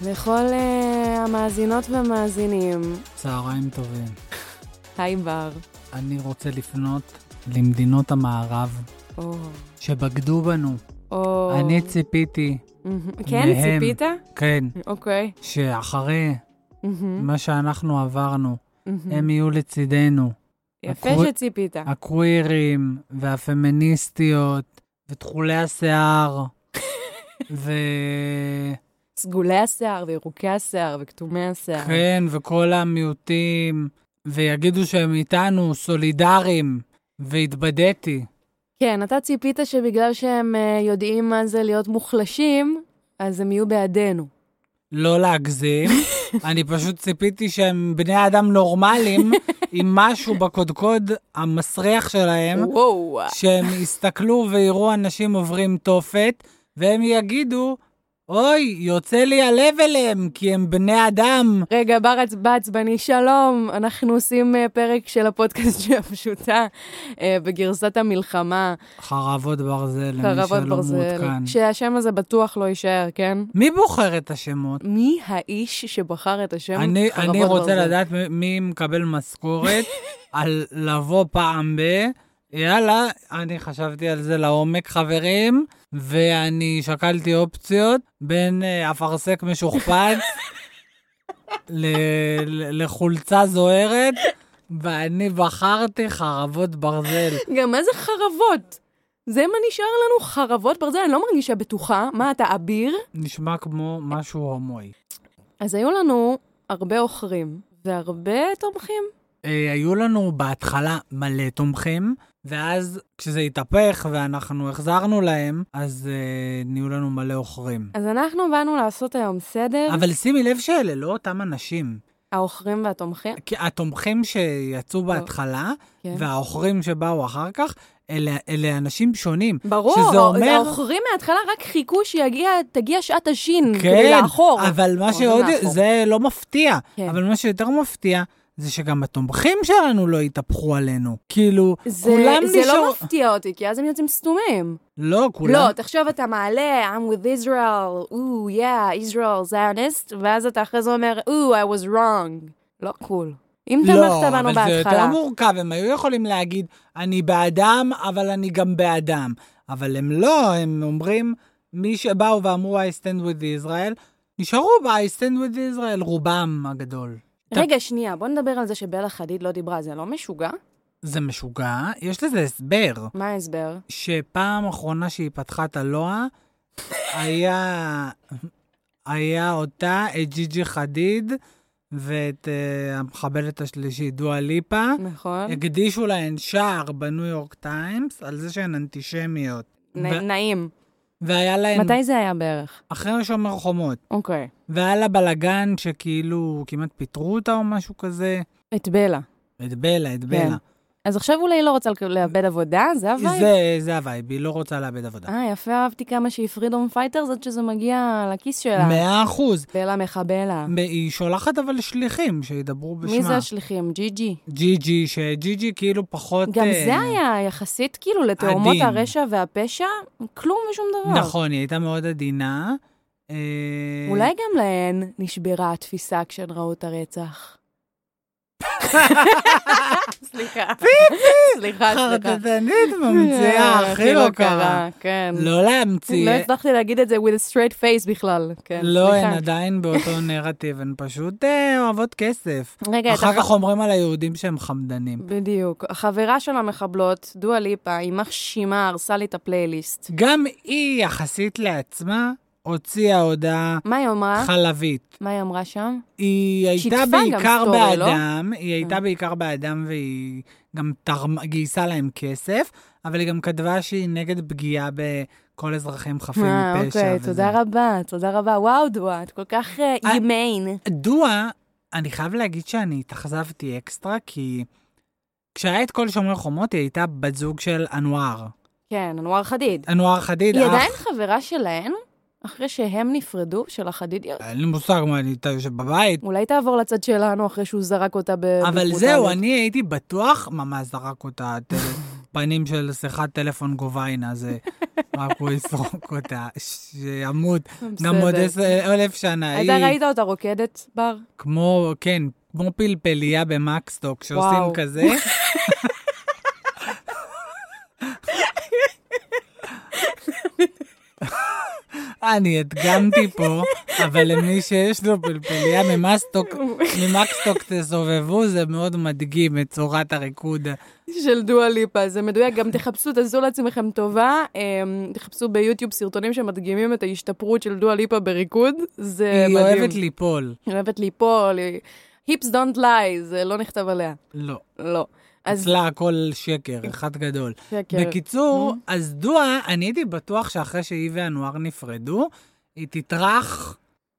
לכל המאזינות והמאזינים. צהריים טובים. היי בר. אני רוצה לפנות למדינות המערב, שבגדו בנו. אני ציפיתי כן, מהם, ציפית? כן. אוקיי. שאחרי מה שאנחנו עברנו, הם יהיו לצידנו. יפה שציפית. הקווירים והפמיניסטיות ותחולי השיער סגולי השיער וירוקי השיער וכתומי השיער. כן, וכל המיעוטים, ויגידו שהם איתנו סולידריים, והתבדיתי. כן, אתה ציפית שבגלל שהם יודעים מה זה להיות מוחלשים, אז הם יהיו בעדינו. לא להגזים. אני פשוט ציפיתי שהם בני אדם נורמליים, עם משהו בקודקוד המסריח שלהם, שהם יסתכלו ויראו אנשים עוברים תופת, והם יגידו, אוי, יוצא לי הלב אליהם, כי הם בני אדם. רגע, בעצבני, שלום. אנחנו עושים פרק של הפודקאסט של הפשוטה, בגרסת המלחמה. חרבות ברזל, למי שלא מעודכן. שהשם הזה בטוח לא יישאר, כן? מי בוחר את השמות? מי האיש שבחר את השם חרבות ברזל? אני רוצה לדעת מי מקבל משכורת על לבוא פעם יאללה, אני חשבתי על זה לעומק, חברים, ואני שקלתי אופציות בין אפרסק משוכפץ לחולצה זוהרת, ואני בחרתי חרבות ברזל. גם איזה חרבות? זה מה נשאר לנו, חרבות ברזל? אני לא מרגישה בטוחה. מה, אתה אביר? נשמע כמו משהו הומואי. אז היו לנו הרבה אוכרים והרבה תומכים. היו לנו בהתחלה מלא תומכים, ואז כשזה התהפך ואנחנו החזרנו להם, אז נהיו לנו מלא אוכרים. אז אנחנו באנו לעשות היום סדר. אבל שימי לב שאלה לא אותם אנשים. האוכרים והתומכים? כי התומכים שיצאו בהתחלה, כן. והאוכרים שבאו אחר כך, אלה אנשים שונים. ברור, שזה אומר... האוכרים מההתחלה רק חיכו תגיע שעת השין, כן, כדי לאחור. אבל מה שעוד, זה לא מפתיע. כן. אבל מה שיותר מפתיע, זה שגם התומכים שלנו לא יתהפכו עלינו. כאילו, כולם זה לא מפתיע אותי, כי אז הם יוצאים סתומים. לא, כולם... לא, תחשוב, אתה מעלה, I'm with Israel, yeah, Israel, Zionist, ואז אתה אחרי זה אומר, I was wrong. לא קול. אם תמכת בנו בהתחלה. לא, אבל זה יותר מורכב, הם היו יכולים להגיד, אני באדם, אבל אני גם באדם. אבל הם לא, הם אומרים, מי שבאו ואמרו, I stand with Israel, נשארו ב-I stand with Israel, רובם הגדול. רגע, שנייה, בוא נדבר על זה שבלה חדיד לא דיברה, זה לא משוגע? זה משוגע, יש לזה הסבר. מה ההסבר? שפעם אחרונה שהיא פתחה את הלואה, היה אותה, את ג'יג'י חדיד, ואת המחבלת השלישית, דואה ליפה. נכון. הקדישו להן שער בניו יורק טיימס, על זה שהן אנטישמיות. נעים. והיה להן... מתי זה היה בערך? אחרי שומר חומות. אוקיי. והיה לה בלגן שכאילו כמעט פיטרו אותה או משהו כזה. את בלה. את בלה. כן. אז עכשיו אולי היא לא רוצה לאבד עבודה, זה הווייב? זה הווייב, היא לא רוצה לאבד עבודה. יפה, אהבתי כמה שהיא פרידום פייטר, זאת שזה מגיע לכיס שלה. 100%. בלה מחבלה. היא שולחת אבל שליחים שידברו בשמה. מי זה השליחים? ג'יג'י? שג'יג'י כאילו פחות... גם זה היה יחסית כאילו לתאומות הרשע והפשע, כלום ושום דבר. נכון, היא הייתה מאוד עדינה. אולי גם להן נשברה התפיסה כשהן ראו את הרצח. סליחה. חרטטנית ממציאה, הכי לא קרה. כן. לא להמציא. לא הצלחתי להגיד את זה with a straight face בכלל. לא, הן עדיין באותו נרטיב, הן פשוט אוהבות כסף. אחר כך אומרים על היהודים שהם חמדנים. בדיוק. החברה של המחבלות, דואה ליפה, היא מחשימה, הרסה לי את הפלייליסט. גם היא יחסית לעצמה, הוציאה הודעה חלבית. מה היא אמרה שם? היא הייתה בעיקר באדם, היא הייתה בעיקר באדם והיא גם גייסה להם כסף, אבל היא גם כתבה שהיא נגד פגיעה בכל אזרחים חפים מפשע. אוקיי, תודה רבה. וואו, דואה, את כל כך ימיין. דואה, אני חייב להגיד שאני התאכזבתי אקסטרה, כי כשהיה את כל שומר חומות, היא הייתה בת זוג של אנואר. כן, אנואר חדיד. היא עדיין חברה שלהן? אחרי שהם נפרדו, של החדידיות? אין לי מושג מה, אני יושב בבית. אולי תעבור לצד שלנו אחרי שהוא זרק אותה אבל זהו, אני הייתי בטוח, ממש זרק אותה, פנים של שיחת טלפון גוביינה, זה רק הוא יסרוק אותה, שימות, גם עוד 1,000 שנה. אתה ראית אותה רוקדת, בר? כמו, כן, כמו פלפליה במקסטוק, שעושים כזה. אני הדגמתי פה, אבל למי שיש לו פלפליה ממקסטוק תסובבו, זה מאוד מדגים את צורת הריקוד. של דואה ליפה, זה מדויק. גם תחפשו, תעשו לעצמכם טובה, תחפשו ביוטיוב סרטונים שמדגימים את ההשתפרות של דואה ליפה בריקוד, זה מדהים. היא אוהבת ליפול. היא אוהבת ליפול, hips don't lie, זה לא נכתב עליה. לא. לא. אצלה הכל שקר, אחד גדול. שקר. בקיצור, אז דואה, אני הייתי בטוח שאחרי שהיא ואנואר נפרדו, היא תטרח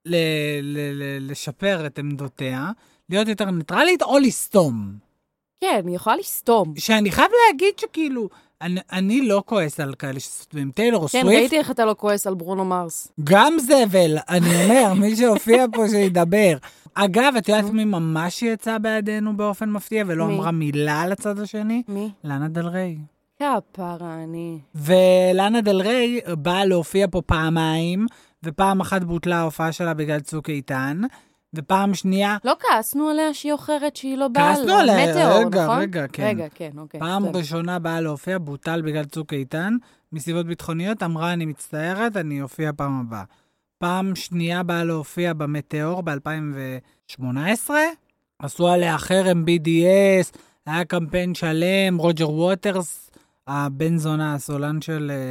לשפר את עמדותיה, להיות יותר ניטרלית או לסתום. כן, היא יכולה לסתום. שאני חייב להגיד שכאילו, אני לא כועס על כאלה שסתומים. טיילור סוויפט. כן, ראיתי איך אתה לא כועס על ברונו מרס. גם זבל, אני אומר, מי שהופיע פה שידבר. אגב, את יודעת מי ממש יצא בעדינו באופן מפתיע, ולא אמרה מילה על הצד השני? מי? לאנה דל ריי. כפרה, אני. ולאנה דל ריי באה להופיע פה פעמיים, ופעם אחת בוטלה ההופעה שלה בגלל צוק איתן, ופעם שנייה... לא כעסנו עליה שהיא אוכרת שהיא לא באה כעסנו עליה, מטאור, רגע, נכון? רגע, כן. רגע, כן, אוקיי. פעם ראשונה באה להופיע, בוטל בגלל צוק איתן, מסיבות ביטחוניות, אמרה, אני מצטערת, אני אופיע פעם הבאה. פעם שנייה באה להופיע במטאור ב-2018, עשו עליה חרם BDS, היה קמפיין שלם, רוג'ר ווטרס, הבן זונה, הסולן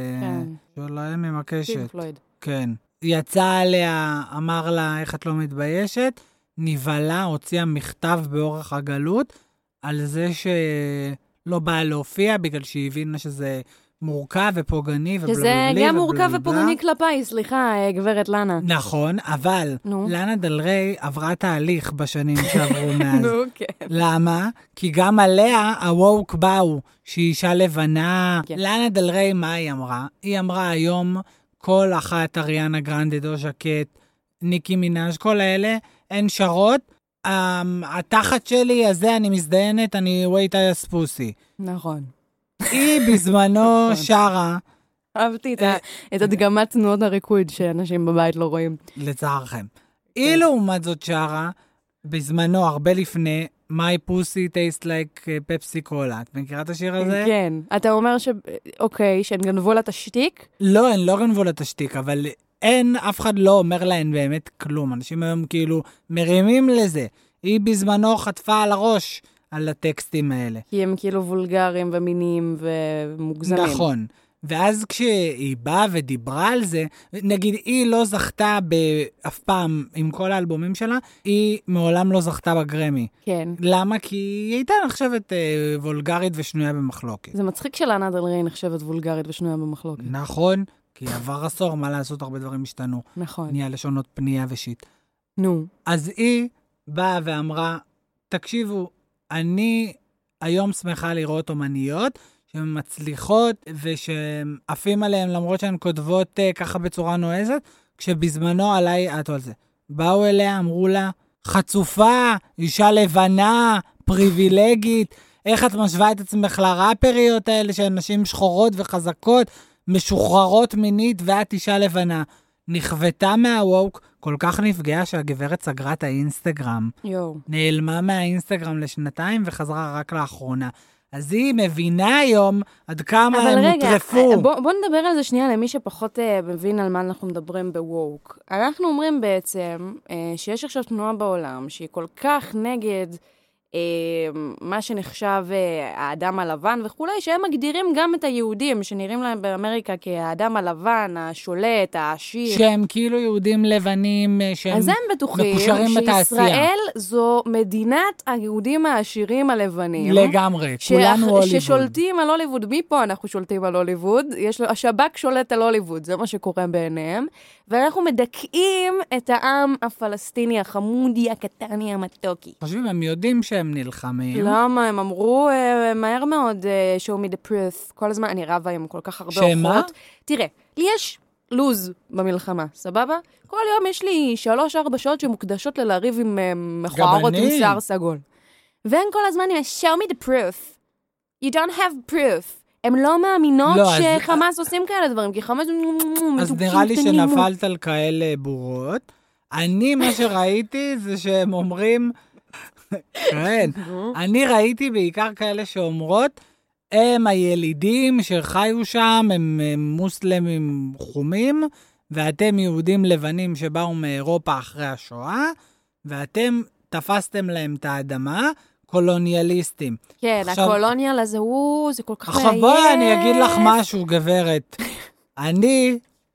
שלהם עם הקשת. פינק פלויד. כן. יצא עליה, אמר לה, איך את לא מתביישת, נבלה, הוציאה מכתב באורך הגלות, על זה שלא באה להופיע, בגלל שהיא הבינה שזה מורכב ופוגעני ובלבלי. שזה גם מורכב ופוגעני כלפיי, סליחה, גברת לנה. נכון, אבל לאנה דל ריי עברה תהליך בשנים שעברו מאז. למה? כי גם עליה הווק באו, שהיא אישה לבנה. לאנה דל ריי, מה היא אמרה? היא אמרה היום, כל אחת אריאנה גרנדה, דוז'ה קט, ניקי מינאז', כל האלה, הן שרות. התחת שלי, הזה אני מזדיינת, אני wait I as pussy. נכון. היא בזמנו שרה. אהבתי את הדגמת תנועות הריקוד שאנשים בבית לא רואים. לצערכם. היא לעומת זאת שרה, בזמנו, הרבה לפני, My Pussy Tastes Like Pepsi Cola. את מכירה את השיר הזה? כן. אתה אומר אוקיי, שהן גנבו לה את השטיק? לא, הן לא גנבו לה את השטיק, אבל אף אחד לא אומר להן באמת כלום. אנשים היום כאילו מרימים לזה. היא בזמנו חטפה על הראש על הטקסטים האלה. כי הם כאילו וולגריים ומיניים ומוגזמים. נכון. ואז כשהיא באה ודיברה על זה, נגיד, היא לא זכתה אף פעם עם כל האלבומים שלה, היא מעולם לא זכתה בגרמי. כן. למה? כי היא הייתה נחשבת וולגרית ושנויה במחלוקת. זה מצחיק שלאנה דל ריי נחשבת וולגרית ושנויה במחלוקת. נכון, כי עבר עשור, מה לעשות, הרבה דברים השתנו. נכון. נהיה לשונות פנייה ושיט. נו. אז היא באה ואמרה, תקשיבו, אני היום שמחה לראות אומניות, שהן מצליחות ושעפים עליהן למרות שהן כותבות ככה בצורה נועזת, כשבזמנו עליי, את על זה. באו אליה, אמרו לה, חצופה, אישה לבנה, פריבילגית, איך את משווה את עצמך לראפריות האלה, שהן נשים שחורות וחזקות, משוחררות מינית, ואת אישה לבנה. נכוותה מהווק, כל כך נפגעה שהגברת סגרה את האינסטגרם. נעלמה מהאינסטגרם לשנתיים וחזרה רק לאחרונה. אז היא מבינה היום עד כמה הם מוטרפו. בוא נדבר על זה שנייה למי שפחות מבין על מה אנחנו מדברים בווק. אנחנו אומרים בעצם שיש עכשיו תנועה בעולם שהיא כל כך נגד מה שנחשב האדם הלבן וכולי, שהם מגדירים גם את היהודים שנראים להם באמריקה כאדם הלבן, השולט, העשיר. שהם כאילו יהודים לבנים, שהם אז הם בטוחים שישראל זו מדינת היהודים העשירים הלבנים. לגמרי, כולנו הוליווד. ששולטים על הוליווד. מפה אנחנו שולטים על הוליווד, השב"כ שולט על הוליווד, זה מה שקורה בעיניהם. ואנחנו מדכאים את העם הפלסטיני, החמודי, הקטני, המתוקי. חושבים, הם יודעים שהם נלחמים. למה? הם אמרו מהר מאוד, show me the proof. כל הזמן, אני רבה עם כל כך הרבה אורחות. שמה? תראה, לי יש לוז במלחמה, סבבה? כל יום יש לי 3-4 שעות שמוקדשות ללריב עם מכוערות עם שיער סגול. והם כל הזמן, show me the proof. You don't have proof. הן לא מאמינות שחמאס עושים כאלה דברים, כי חמאס אז נראה לי שנפלת על כאלה בורות. אני, מה שראיתי זה שהם אומרים, כן, אני ראיתי בעיקר כאלה שאומרות, הם הילידים שחיו שם, הם מוסלמים חומים, ואתם יהודים לבנים שבאו מאירופה אחרי השואה, ואתם תפסתם להם את האדמה, קולוניאליסטים. כן, הקולוניאל הזה זה כל כך עכשיו בואי אני אגיד לך משהו, גברת. אני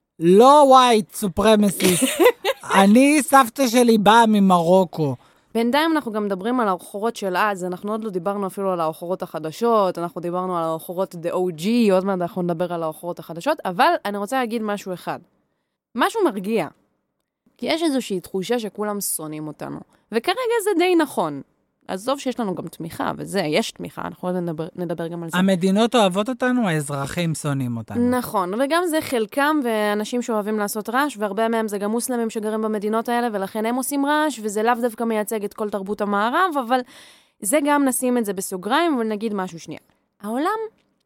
לא white supremacist. אני, סבתא שלי באה ממרוקו. בינתיים אנחנו גם מדברים על האחורות של אז, אנחנו עוד לא דיברנו אפילו על האחורות החדשות, אנחנו דיברנו על האחורות The OG, עוד מעט אנחנו נדבר על האחורות החדשות, אבל אני רוצה להגיד משהו אחד. משהו מרגיע. כי יש איזושהי תחושה שכולם שונאים אותנו. וכרגע זה די נכון. עזוב שיש לנו גם תמיכה, וזה, יש תמיכה, אנחנו עוד נדבר גם על זה. המדינות אוהבות אותנו, האזרחים שונאים אותנו. נכון, וגם זה חלקם ואנשים שאוהבים לעשות רעש, והרבה מהם זה גם מוסלמים שגרים במדינות האלה, ולכן הם עושים רעש, וזה לאו דווקא מייצג את כל תרבות המערב, אבל זה גם נשים את זה בסוגריים, אבל נגיד משהו שנייה. העולם,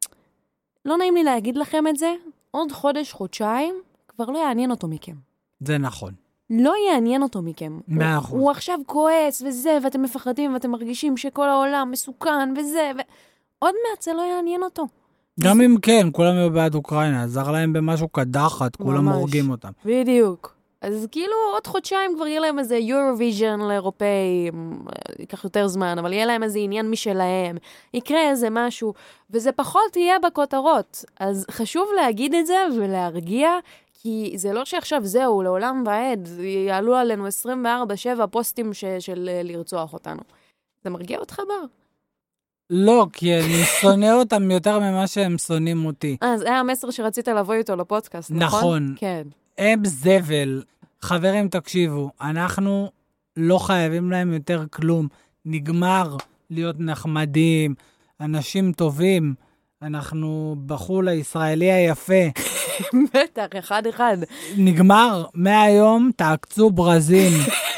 לא נעים לי להגיד לכם את זה, עוד חודש, חודשיים, כבר לא יעניין אותו מכם. זה נכון. לא יעניין אותו מכם. 100%. הוא עכשיו כועס וזה, ואתם מפחדים ואתם מרגישים שכל העולם מסוכן וזה, עוד מעט זה לא יעניין אותו. גם אם כן, כולם היו בעד אוקראינה, עזר להם במשהו קדחת, כולם הורגים אותם. בדיוק. אז כאילו עוד חודשיים כבר יהיה להם איזה יורווויז'ן לאירופאי, ייקח יותר זמן, אבל יהיה להם איזה עניין משלהם, יקרה איזה משהו, וזה פחות יהיה בכותרות. אז חשוב להגיד את זה ולהרגיע, כי זה לא שעכשיו זהו, לעולם ועד, יעלו עלינו 24/7 פוסטים של לרצוח אותנו. זה מרגיע אותך בר? לא, כי אני שונא אותם יותר ממה שהם שונאים אותי. אז היה המסר שרצית לבוא איתו לפודקאסט, נכון? נכון. כן. הם זבל. חברים, תקשיבו, אנחנו לא חייבים להם יותר כלום. נגמר להיות נחמדים, אנשים טובים. אנחנו בחול הישראלי היפה. בטח, אחד. נגמר, מהיום תעקצו ברזים.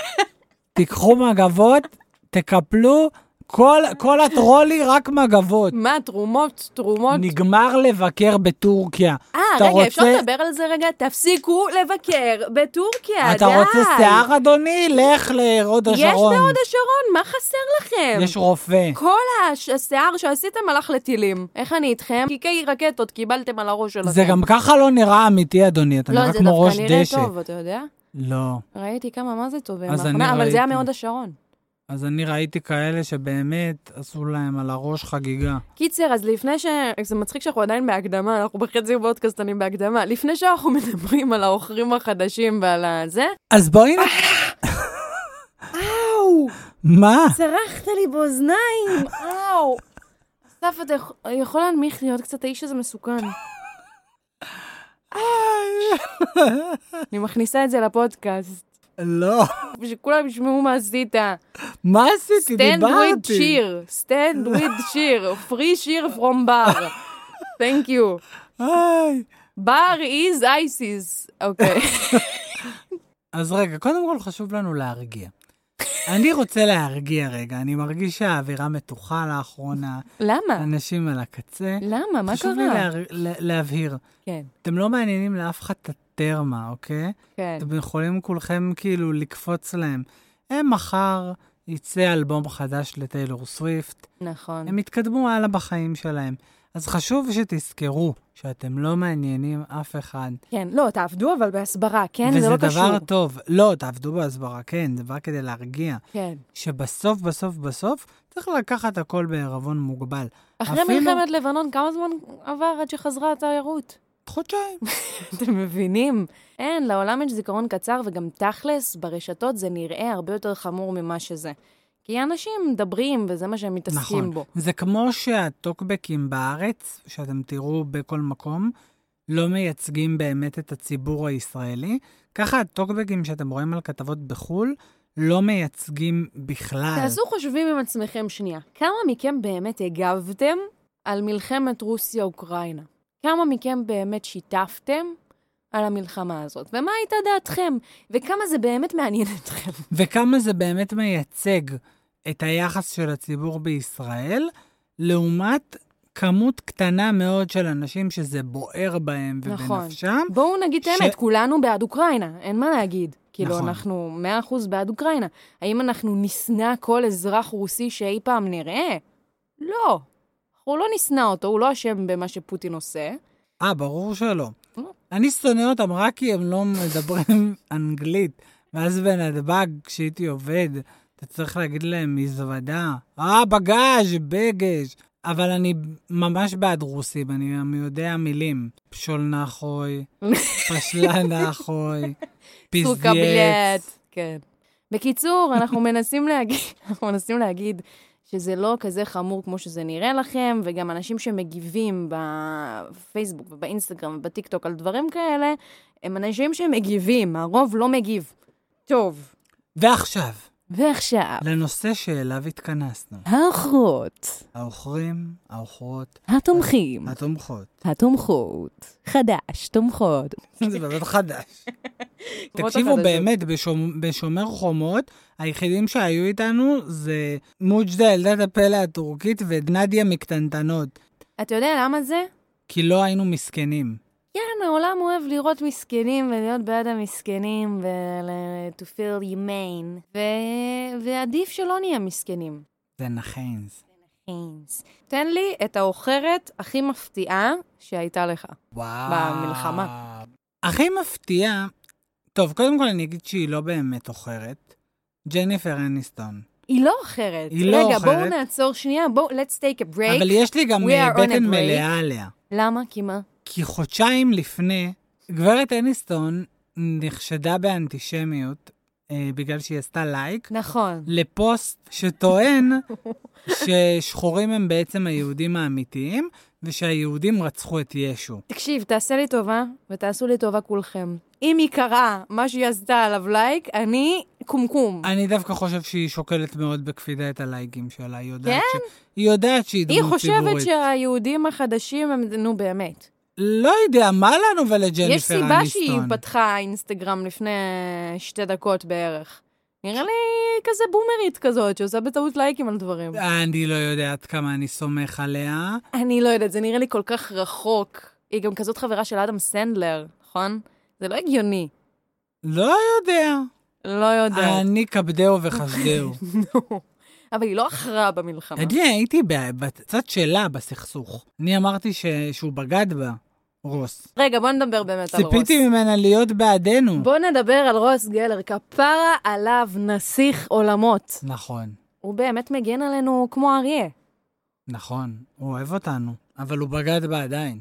תיקחו מגבות, תקפלו, כל הטרולי רק מגבות. מה, תרומות? נגמר לבקר בטורקיה. רגע, אפשר לדבר על זה רגע? תפסיקו לבקר בטורקיה, די. אתה רוצה שיער, אדוני? לך להוד השרון. יש בהוד השרון, מה חסר לכם? יש רופא. כל השיער שעשיתם הלך לטילים. איך אני איתכם? קיקי רקטות קיבלתם על הראש שלכם. זה גם ככה לא נראה אמיתי, אדוני. אתה נראה כמו ראש דשא. לא, זה דווקא נראה טוב, אתה יודע? לא. ראיתי כמה, מה זה טוב? אבל זה היה מהוד השרון. אז אני ראיתי כאלה שבאמת עשו להם על הראש חגיגה. קיצר, אז לפני זה מצחיק שאנחנו עדיין בהקדמה, אנחנו בחצי פודקאסטנים בהקדמה, לפני שאנחנו מדברים על האוכרים החדשים ועל זה. אז בואי אאו! מה? צרחת לי באוזניים, אאו! אסף, אתה יכול להנמיך לי עוד קצת, האיש הזה מסוכן. אני מכניסה את זה לפודקאסט. לא. שכולם ישמעו מה עשית. מה עשיתי? דיברתי. Stand with cheer. Free cheer from bar. Thank you. bar is ISIS. אוקיי. אז רגע, קודם כל חשוב לנו להרגיע. אני רוצה להרגיע רגע. אני מרגיש שהאווירה מתוחה לאחרונה. למה? אנשים על הקצה. למה? מה קרה? חשוב לי להבהיר. כן. אתם לא מעניינים לאף אחד את הטרמה, אוקיי? כן. אתם יכולים כולכם כאילו לקפוץ להם. מחר יצא אלבום חדש לטיילור סוויפט. נכון. הם התקדמו הלאה בחיים שלהם. אז חשוב שתזכרו שאתם לא מעניינים אף אחד. כן, לא, תעבדו אבל בהסברה, כן? זה לא קשור. וזה דבר טוב. לא, תעבדו בהסברה, כן, זה בא כדי להרגיע. כן. שבסוף, צריך לקחת הכל בערבון מוגבל. אחרי מלחמת לבנון, כמה זמן עבר עד שחזרה התיירות? חודשיים. אתם מבינים? אין, לעולם יש זיכרון קצר, וגם תכלס, ברשתות זה נראה הרבה יותר חמור ממה שזה. כי אנשים מדברים, וזה מה שהם מתעסקים בו. נכון. זה כמו שהטוקבקים בארץ, שאתם תראו בכל מקום, לא מייצגים באמת את הציבור הישראלי. ככה הטוקבקים שאתם רואים על כתבות בחול, לא מייצגים בכלל. תעשו חושבים עם עצמכם שנייה. כמה מכם באמת הגבתם על מלחמת רוסיה-אוקראינה? כמה מכם באמת שיתפתם על המלחמה הזאת? ומה הייתה דעתכם? וכמה זה באמת מעניין אתכם? וכמה זה באמת מייצג את היחס של הציבור בישראל, לעומת כמות קטנה מאוד של אנשים שזה בוער בהם ובנפשם. בואו נגיד האמת, כולנו בעד אוקראינה, אין מה להגיד. כאילו, אנחנו 100% בעד אוקראינה. האם אנחנו נשנא כל אזרח רוסי שאי פעם נראה? לא. הוא לא נשנא אותו, הוא לא אשם במה שפוטין עושה. ברור שלא. אני שונא אותם רק כי הם לא מדברים אנגלית. ואז בנתב"ג, כשהייתי עובד, אתה צריך להגיד להם מזוודה. בגז' בגז'. אבל אני ממש בעד רוסים, אני יודע מילים. פשול נחוי, פשלה נחוי, פיזדיאץ. כן. בקיצור, אנחנו מנסים להגיד שזה לא כזה חמור כמו שזה נראה לכם, וגם אנשים שמגיבים בפייסבוק ובאינסטגרם ובטיקטוק על דברים כאלה, הם אנשים שמגיבים, הרוב לא מגיב. טוב. ועכשיו. לנושא שאליו התכנסנו. האוכרות. האוכרים, האוכרות. התומכות. חדש, תומכות. זה באמת חדש. תקשיבו, באמת, בשומר חומות, היחידים שהיו איתנו זה מוג'דה, ילדת הפלא הטורקית, ונדיה מקטנטנות. אתה יודע למה זה? כי לא היינו מסכנים. כן, העולם אוהב לראות מסכנים ולהיות בעד המסכנים to feel humane. ועדיף שלא נהיה מסכנים. זה נחינס. תן לי את האוכרת הכי מפתיעה שהייתה לך. במלחמה. הכי מפתיעה, טוב, קודם כל אני אגיד שהיא לא באמת אוכרת. ג'ניפר אניסטון. היא לא אוכרת. רגע, בואו נעצור שנייה, let's take a break. אבל יש לי גם בטן מלאה עליה. למה? כי מה? כי חודשיים לפני, גברת אניסטון נחשדה באנטישמיות, בגלל שהיא עשתה לייק. נכון. לפוסט שטוען ששחורים הם בעצם היהודים האמיתיים, ושהיהודים רצחו את ישו. תקשיב, תעשה לי טובה, ותעשו לי טובה כולכם. אם היא קראה מה שהיא עשתה עליו לייק, אני קומקום. אני דווקא חושב שהיא שוקלת מאוד בקפידה את הלייקים שלה. היא יודעת שהיא דמות ציבורית. היא חושבת שהיהודים החדשים הם, נו באמת. לא יודע, מה לנו ולג'ניפר אניסטון? יש סיבה שהיא פתחה אינסטגרם לפני 2 דקות בערך. נראה לי כזה בומרית כזאת, שעושה בטעות לייקים על דברים. אני לא יודעת כמה אני סומך עליה. אני לא יודעת, זה נראה לי כל כך רחוק. היא גם כזאת חברה של אדם סנדלר, נכון? זה לא הגיוני. לא יודע. לא יודע. אני כבדהו וחשדהו. אבל היא לא אחרה במלחמה. אני הייתי בצד שלה בסכסוך. אני אמרתי שהוא בגד בה, רוס. רגע, בוא נדבר באמת על רוס. ציפיתי ממנה להיות בעדנו. בוא נדבר על רוס גלר, כפרה עליו נסיך עולמות. נכון. הוא באמת מגן עלינו כמו אריה. נכון, הוא אוהב אותנו, אבל הוא בגד בה עדיין.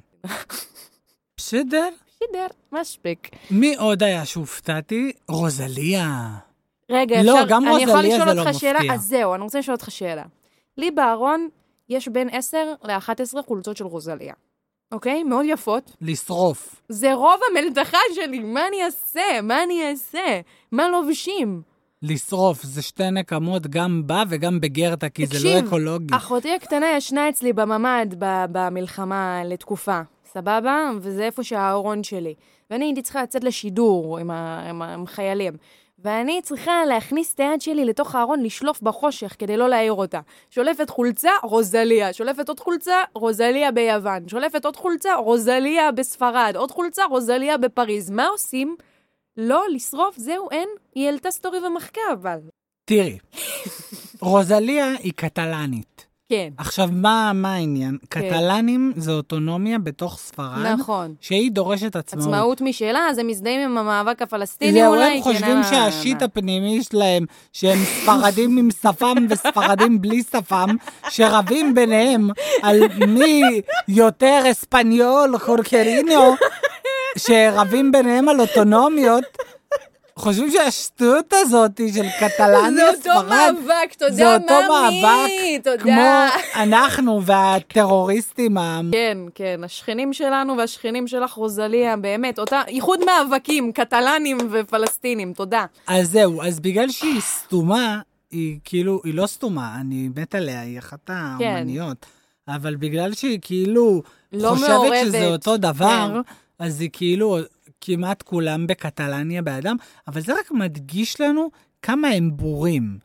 בסדר? בסדר, מספיק. מי עוד היה שהופתעתי? רוזליה. רגע, לא, אפשר, אני יכולה לשאול אותך שאלה? אז זהו, אני רוצה לשאול אותך שאלה. לי בארון יש בין 10 ל-11 חולצות של רוזליה. אוקיי? מאוד יפות. לשרוף. זה רוב המלתחה שלי, מה אני אעשה? מה לובשים? לשרוף, זה 2 נקמות גם בה וגם בגרטה, כי זה לא אקולוגי. אחותי הקטנה ישנה אצלי בממד במלחמה לתקופה, סבבה? וזה איפה שהארון שלי. ואני הייתי צריכה לצאת לשידור עם חיילים. ואני צריכה להכניס את היד שלי לתוך הארון, לשלוף בחושך כדי לא להעיר אותה. שולפת חולצה, רוזליה. שולפת עוד חולצה, רוזליה ביוון. שולפת עוד חולצה, רוזליה בספרד. עוד חולצה, רוזליה בפריז. מה עושים? לא, לשרוף, זהו, אין. היא העלתה סטורי ומחקה, אבל. תראי, רוזליה היא קטלנית. כן. עכשיו, מה העניין? קטלנים זה אוטונומיה בתוך ספרד. נכון. שהיא דורשת עצמאות. עצמאות משלה, אז הם מזדהים עם המאבק הפלסטיני אולי. הם חושבים שהשיט הפנימי שלהם, שהם ספרדים עם שפם וספרדים בלי שפם, שרבים ביניהם על מי יותר אספניול, קורקריניו, שרבים ביניהם על אוטונומיות, חושבים שהשטות הזאת של קטלניה ספרד, זה אותו מאבק, תודה מאמי, תודה. כמו אנחנו והטרוריסטים. כן, כן, השכנים שלנו והשכנים שלך רוזליה, באמת, אותה איחוד מאבקים, קטלנים ופלסטינים, תודה. אז זהו, אז בגלל שהיא סתומה, היא כאילו, היא לא סתומה, אני מת עליה, היא אחת האומניות, אבל בגלל שהיא כאילו חושבת שזה אותו דבר, אז היא כאילו כמעט כולם בקטלניה באדם, אבל זה רק מדגיש לנו כמה הם בורים.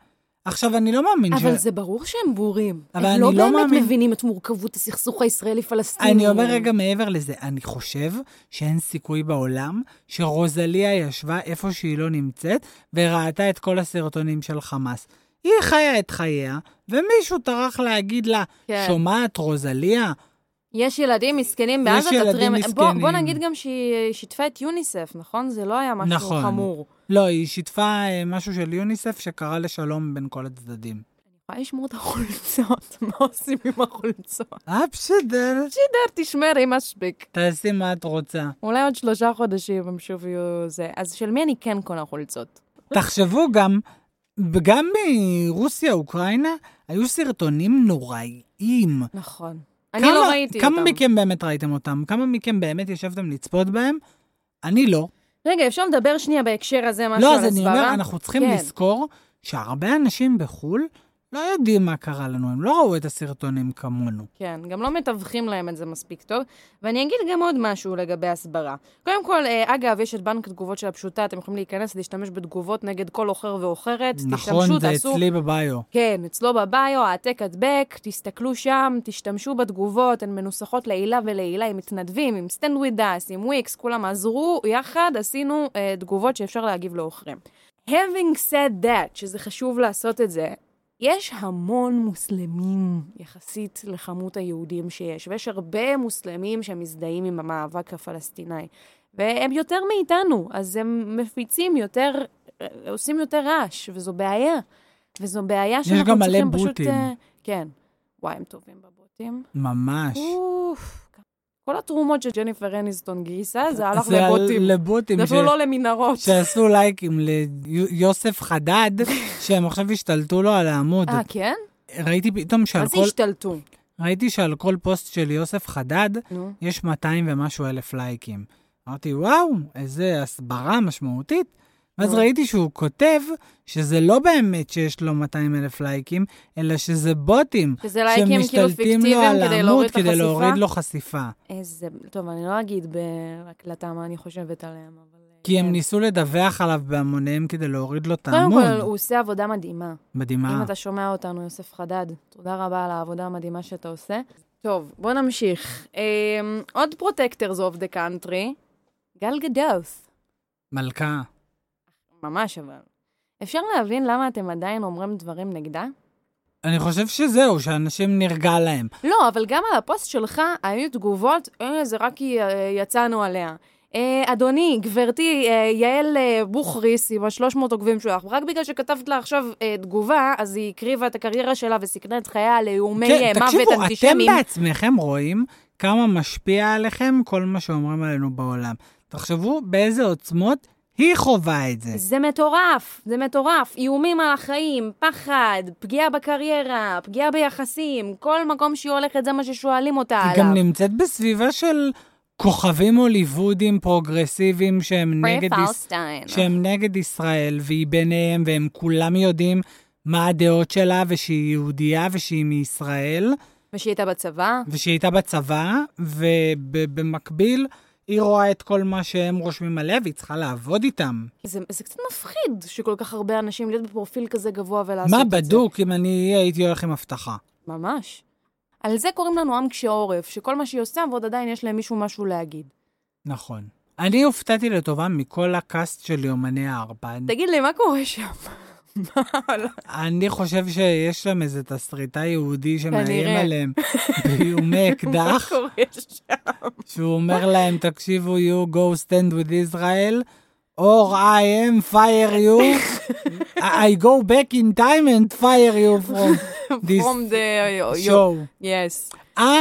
עכשיו, אני לא מאמין אבל זה ברור שהם בורים. אבל הם לא באמת מבינים את מורכבות הסכסוך הישראלי-פלסטיני. אני אומר רגע מעבר לזה, אני חושב שאין סיכוי בעולם שרוזליה ישבה איפה שהיא לא נמצאת, וראתה את כל הסרטונים של חמאס. היא חיה את חייה, ומישהו טרח להגיד לה, שומעת רוזליה? יש ילדים מסכנים בעזה, בוא נגיד גם שהיא שיתפה את יוניסף, נכון? זה לא היה משהו חמור. לא, היא שיתפה משהו של יוניסף שקרא לשלום בין כל הצדדים. אני יכולה לשמור את החולצות, מה עושים עם החולצות? בסדר. תשמרי מספיק. תעשי מה את רוצה. אולי עוד 3 חודשים הם שוב יהיו זה. אז של מי אני כן קונה חולצות? תחשבו גם מרוסיה, אוקראינה, היו סרטונים נוראיים. נכון. אני לא ראיתי אותם. כמה מכם באמת ראיתם אותם? כמה מכם באמת ישבתם לצפות בהם? אני לא. רגע, אפשר לדבר שנייה בהקשר הזה משהו על הסברה? לא, אז אני אומר, אנחנו צריכים לזכור שהרבה אנשים בחול לא יודעים מה קרה לנו, הם לא ראו את הסרטונים כמונו. כן, גם לא מתווכים להם את זה מספיק טוב. ואני אגיד גם עוד משהו לגבי הסברה. קודם כל, אגב, יש את בנק התגובות של הפשוטה, אתם יכולים להיכנס, להשתמש בתגובות נגד כל אוכר ואוכרת. נכון, זה אצלי בביו. כן, אצלו בביו, העתק הדבק, תסתכלו שם, תשתמשו בתגובות, הן מנוסחות לעילה ולעילה, עם מתנדבים, עם סטנד וויד דאס, עם וויקס, כולם עזרו, יחד עשינו תגובות שאפשר להגיב לאוכרים. Having said that, שזה חשוב לעשות את זה, יש המון מוסלמים יחסית לכמות היהודים שיש, ויש הרבה מוסלמים שמזדהים עם המאבק הפלסטיני, והם יותר מאיתנו, אז הם מפיצים יותר, עושים יותר רעש, וזו בעיה. וזו בעיה שאנחנו צריכים פשוט... יש גם מלא בוטים. כן. וואי, הם טובים בבוטים. ממש. כל התרומות שג'ניפר אניסטון גייסה, זה הלך לבוטים. זה לבוטים. זה אפילו לא למנהרות. שעשו לייקים ליוסף חדד, שהם עכשיו השתלטו לו על העמוד. כן? ראיתי פתאום שעל כל... אז השתלטו. ראיתי שעל כל פוסט של יוסף חדד, יש 200 ומשהו אלף לייקים. אמרתי, וואו, איזה הסברה משמעותית. ואז ראיתי שהוא כותב שזה לא באמת שיש לו 200,000 לייקים, אלא שזה בוטים שמשתלטים לו על העמוד כדי להוריד לו חשיפה. איזה, טוב, אני לא אגיד בהקלטה מה אני חושבת עליהם, אבל... כי הם ניסו לדווח עליו בהמוניהם כדי להוריד לו את העמוד. קודם כל, הוא עושה עבודה מדהימה. מדהימה. אם אתה שומע אותנו, יוסף חדד, תודה רבה על העבודה המדהימה שאתה עושה. טוב, בוא נמשיך. עוד protectors of the country, גל גדות. מלכה. ממש אבל. אפשר להבין למה אתם עדיין אומרים דברים נגדה? אני חושב שזהו, שאנשים נרגע להם. לא, אבל גם על הפוסט שלך היו תגובות, זה רק יצאנו עליה. אדוני, גברתי, יעל בוכריס עם 300 עוקבים שלך, רק בגלל שכתבת לה עכשיו תגובה, אז היא הקריבה את הקריירה שלה וסיכנה את חייה לאיומי מוות אנטישמיים. תקשיבו, אתם בעצמכם רואים כמה משפיע עליכם כל מה שאומרים עלינו בעולם. תחשבו באיזה עוצמות היא חובה את זה. זה מטורף, זה מטורף. איומים על החיים, פחד, פגיעה בקריירה, פגיעה ביחסים, כל מקום שהיא הולכת זה מה ששואלים אותה עליו. היא גם נמצאת בסביבה של כוכבים הוליוודיים פרוגרסיביים שהם נגד ישראל, והיא ביניהם, והם כולם יודעים מה הדעות שלה, ושהיא יהודייה, ושהיא מישראל. ושהיא הייתה בצבא. ובמקביל היא רואה את כל מה שהם רושמים עליה, והיא צריכה לעבוד איתם. זה קצת מפחיד שכל כך הרבה אנשים להיות בפרופיל כזה גבוה ולעשות את זה. מה בדוק אם אני הייתי הולך עם הבטחה? ממש. על זה קוראים לנו עם קשה עורף, שכל מה שהיא עושה, ועוד עדיין יש להם מישהו משהו להגיד. נכון. אני הופתעתי לטובה מכל הקאסט של יומני הערפד. תגיד לי, מה קורה שם? אני חושב שיש שם איזה תסריטה יהודי שמאיים עליהם באיומי אקדח. מה קורה שם? שהוא אומר להם, תקשיבו, you go stand with Israel, or I am fire you, I go back in time and fire you from this show. Yes.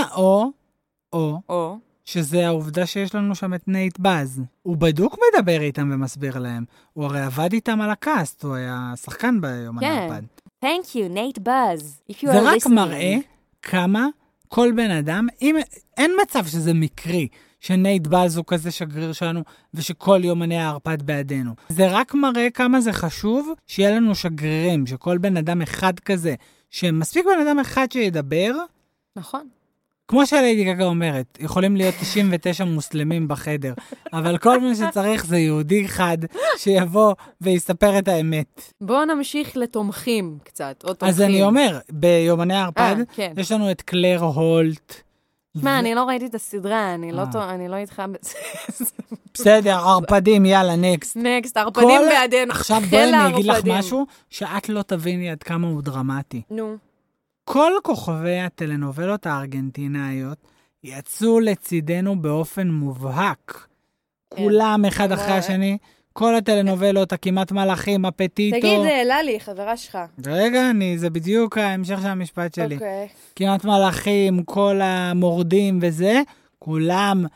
או שזה העובדה שיש לנו שם את נייט באז. הוא בדוק מדבר איתם ומסביר להם. הוא הרי עבד איתם על הקאסט, הוא היה שחקן ביומן הערפד. Thank you, נייט באז. זה רק מראה כמה כל בן אדם, אין מצב שזה מקרי, שנייט באז הוא כזה שגריר שלנו, ושכל יומני הערפד בעדינו. זה רק מראה כמה זה חשוב שיהיה לנו שגרירים, שכל בן אדם אחד כזה, שמספיק בן אדם אחד שידבר, נכון. כמו שליידי גגה אומרת, יכולים להיות 99 מוסלמים בחדר, אבל כל מה שצריך זה יהודי אחד שיבוא ויספר את האמת. בואו נמשיך לתומכים קצת, או תומכים. אז אני אומר, ביומני הערפד, כן. יש לנו את קלר הולט. שמע, אני לא ראיתי את הסדרה, אני לא איתך בזה. בסדר, ערפדים, יאללה, נקסט. נקסט, ערפדים בעדנו. עכשיו בואי אני אגיד לך משהו, שאת לא תביני עד כמה הוא דרמטי. נו. כל כוכבי הטלנובלות הארגנטינאיות יצאו לצידנו באופן מובהק. כולם אחד אחרי השני, כל הטלנובלות, הכמעט מלאכים, הפטיטו. תגיד, ללי, חברה שלך. רגע, זה בדיוק ההמשך של המשפט שלי. אוקיי. כמעט מלאכים, כל המורדים וזה, כולם,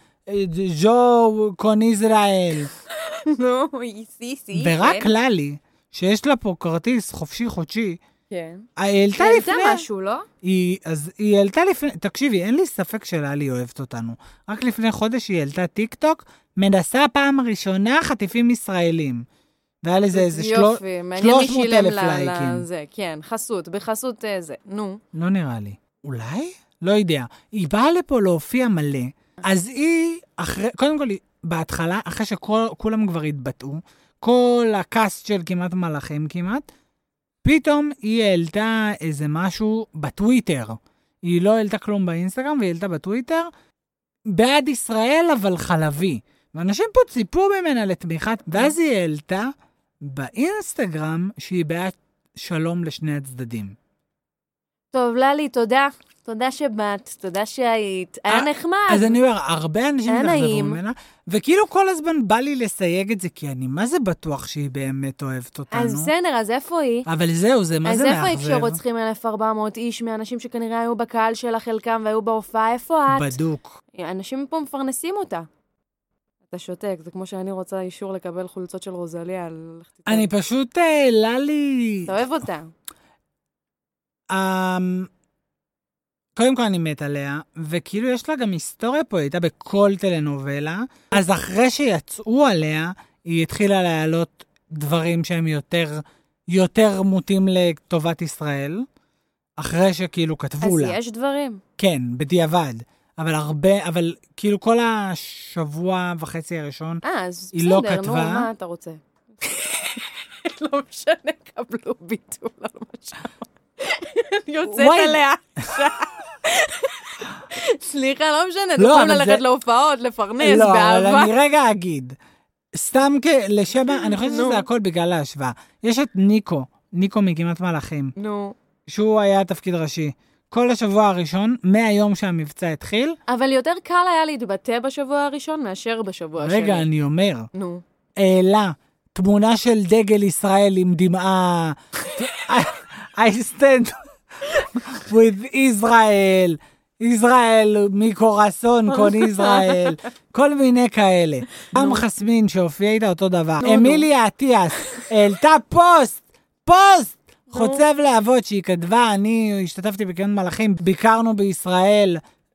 ז'ו קון ישראל. נו, סי. ורק ללי, שיש לה פה כרטיס חופשי-חודשי, כן. העלתה לפני... משהו, לא? היא העלתה לפני... תקשיבי, אין לי ספק שללי אוהבת אותנו. רק לפני חודש היא העלתה טיקטוק, מנסה פעם ראשונה חטיפים ישראלים. והיה לזה איזה 300,000 לייקים. כן, בחסות זה. נו. לא נראה לי. אולי? לא יודע. היא באה לפה להופיע מלא, אז היא, קודם כל, בהתחלה, אחרי שכולם כבר התבטאו, כל הקאסט של כמעט מלאכים כמעט, פתאום היא העלתה איזה משהו בטוויטר. היא לא העלתה כלום באינסטגרם, והיא העלתה בטוויטר, בעד ישראל אבל חלבי. ואנשים פה ציפו ממנה לתמיכת, ואז היא העלתה באינסטגרם שהיא בעד שלום לשני הצדדים. טוב, ללי, תודה. תודה שבאת, תודה שהיית. היה נחמד. אז אני אומר, הרבה אנשים התאכזבו ממנה, וכאילו כל הזמן בא לי לסייג את זה, כי אני מה זה בטוח שהיא באמת אוהבת אותנו. אז בסדר, אז איפה היא? אבל זהו, זה מה זה מאכזב. אז איפה היא כשרוצחים 1,400 איש מאנשים שכנראה היו בקהל שלה חלקם והיו בהופעה, איפה את? בדוק. אנשים פה מפרנסים אותה. אתה שותק, זה כמו שאני רוצה אישור לקבל חולצות של רוזליה. אני פשוט, ללי... אתה אוהב אותה. קודם כל אני מת עליה, וכאילו יש לה גם היסטוריה פה, היא הייתה בכל טלנובלה, אז אחרי שיצאו עליה, היא התחילה להעלות דברים שהם יותר מוטים לטובת ישראל, אחרי שכאילו כתבו לה. אז יש דברים? כן, בדיעבד. אבל כאילו כל השבוע וחצי הראשון, היא לא כתבה. אז בסדר, נו, מה אתה רוצה? לא משנה, קבלו ביטול על מה שאמר. אני יוצאת עליה. סליחה, לא משנה, תוכלו ללכת להופעות, לפרנס, באהבה. לא, אבל אני רגע אגיד, סתם לשמה, אני חושבת שזה הכל בגלל ההשוואה. יש את ניקו מכמעט מלאכים. נו. שהוא היה תפקיד ראשי. כל השבוע הראשון, מהיום שהמבצע התחיל. אבל יותר קל היה להתבטא בשבוע הראשון מאשר בשבוע השני. רגע, אני אומר. נו. העלה, תמונה של דגל ישראל עם דמעה. I stand with Israel. ישראל מקורסון קון ישראל. כל מיני כאלה. גם חסמין שהופיע איתה אותו דבר. אמיליה אטיאס העלתה פוסט. חוצב להבות שהיא כתבה, אני השתתפתי בקרן מלאכים, ביקרנו בישראל,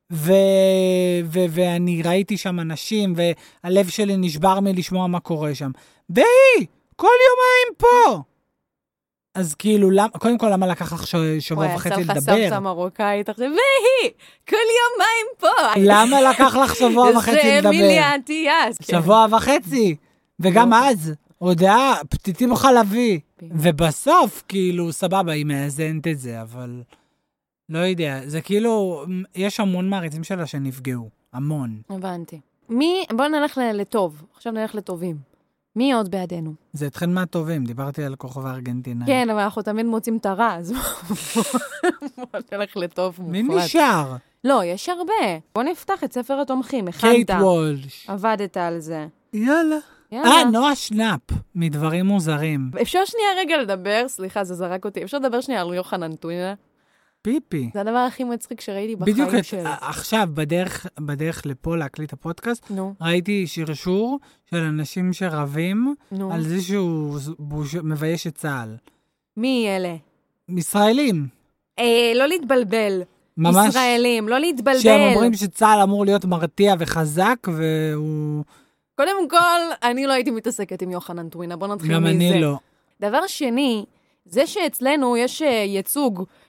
ואני ראיתי שם אנשים, והלב שלי נשבר מלשמוע מה קורה שם. והיא, כל יומיים פה. אז כאילו, קודם כל, למה לקח לך שבוע וחצי לדבר? עשה לך סבתא מרוקאית, והיא, כל יומיים פה. למה לקח לך שבוע וחצי לדבר? זה אמיליה אטיאס. שבוע וחצי, וגם אז. הודעה, פתיתים חלבי. ובסוף, כאילו, סבבה, היא מאזנת את זה, אבל לא יודע, זה כאילו, יש המון מעריצים שלה שנפגעו, המון. הבנתי. בוא נלך לטוב, עכשיו נלך לטובים. מי עוד בעדינו? זה התחיל מהטובים, דיברתי על כוכב הארגנטינאי. כן, אבל אנחנו תמיד מוצאים את הרע, אז בוא נלך לטוב מופרט. מי נשאר? לא, יש הרבה. בוא נפתח את ספר התומכים, קייט וולש. עבדת על זה. יאללה. נועה שנאפ, מדברים מוזרים. אפשר שנייה רגע לדבר, סליחה, זה זרק אותי, אפשר לדבר שנייה על יוחנן טווינה? פיפי. זה הדבר הכי מצחיק שראיתי בחיים שלי. בדיוק, עכשיו, בדרך לפה להקליט הפודקאסט, ראיתי שרשור של אנשים שרבים על זה שהוא מבייש את צה"ל. מי אלה? ישראלים. לא להתבלבל. ממש. ישראלים, לא להתבלבל. שהם אומרים שצה"ל אמור להיות מרתיע וחזק, והוא... קודם כל, אני לא הייתי מתעסקת עם יוחנן טווינה, בוא נתחיל מזה. גם אני לא. דבר שני, זה שאצלנו יש ייצוג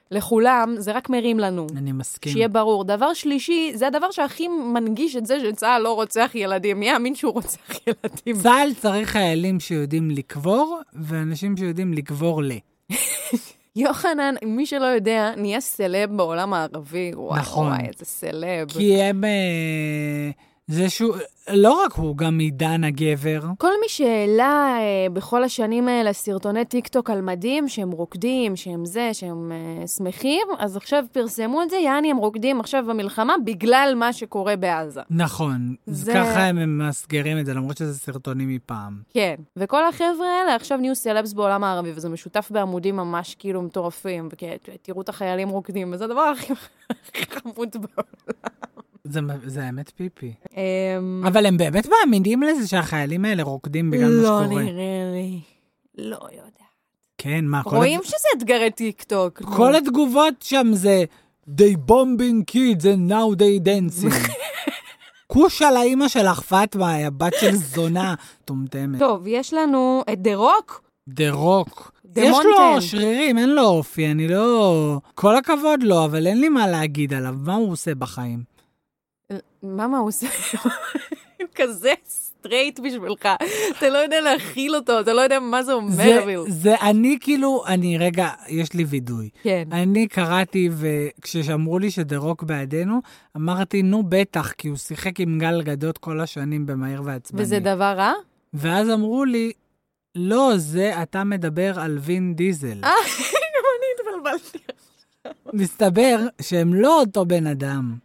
לכולם, זה רק מרים לנו. אני מסכים. שיהיה ברור. דבר שלישי, זה הדבר שהכי מנגיש את זה שצה"ל לא רוצח ילדים. מי יאמין שהוא רוצח ילדים? צה"ל צריך חיילים שיודעים לקבור, ואנשים שיודעים לקבור לי. יוחנן, מי שלא יודע, נהיה סלב בעולם הערבי. נכון. וואי, איזה סלב. כי הם... זה שהוא... לא רק הוא, גם עידן הגבר. כל מי שהעלה בכל השנים האלה סרטוני טיקטוק על מדים, שהם רוקדים, שהם זה, שהם שמחים, אז עכשיו פרסמו את זה, יעני הם רוקדים עכשיו במלחמה, בגלל מה שקורה בעזה. נכון. אז ככה הם מסגרים את זה, למרות שזה סרטונים מפעם. כן. וכל החבר'ה האלה עכשיו נהיו סלבס בעולם הערבי, וזה משותף בעמודים ממש כאילו מטורפים, ותראו את החיילים רוקדים, וזה הדבר הכי חמוד בעולם. זה האמת פיפי. אבל הם באמת מאמינים לזה שהחיילים האלה רוקדים בגלל מה שקורה. לא נראה לי. לא יודעת. כן, מה? רואים שזה אתגרי טיקטוק. כל התגובות שם זה they bombing kids and now they dancing. כוש על האמא שלך פאטמה, הבת של זונה, תומתמת. טוב, יש לנו את דה רוק. דה רוק. יש לו שרירים, אין לו אופי, אני לא... כל הכבוד לו, אבל אין לי מה להגיד עליו. מה הוא עושה בחיים? מה הוא עושה? כזה סטרייט בשבילך. אתה לא יודע להכיל אותו, אתה לא יודע מה זה אומר. זה אני כאילו, רגע, יש לי וידוי. כן. אני קראתי, וכשאמרו לי שדה רוק בעדינו, אמרתי, נו בטח, כי הוא שיחק עם גל גדות כל השנים במהיר ועצבני. וזה דבר רע? ואז אמרו לי, לא, זה אתה מדבר על וין דיזל. גם אני התבלבלתי. מסתבר שהם לא אותו בן אדם.